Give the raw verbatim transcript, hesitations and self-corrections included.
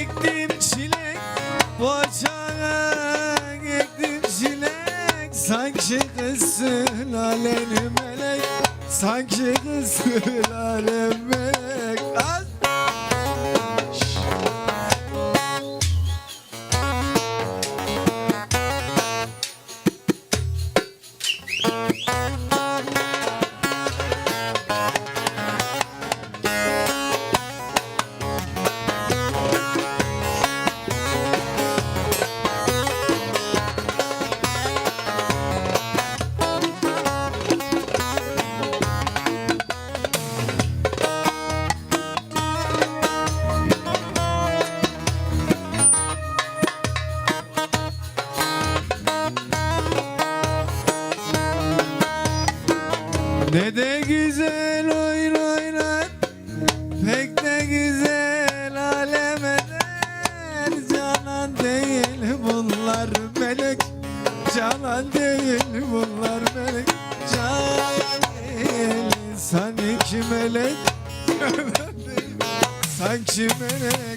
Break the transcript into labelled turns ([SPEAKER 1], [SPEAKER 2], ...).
[SPEAKER 1] Ektim çilek boçağa, ektim çilek. Sanki kız sülaleni melek, sanki kız sülaleni melek. Az. Ne de güzel oyun oynar, pek de güzel alem eder. Canan değil bunlar melek, canan değil bunlar melek. Canan değil sanki melek, sanki melek.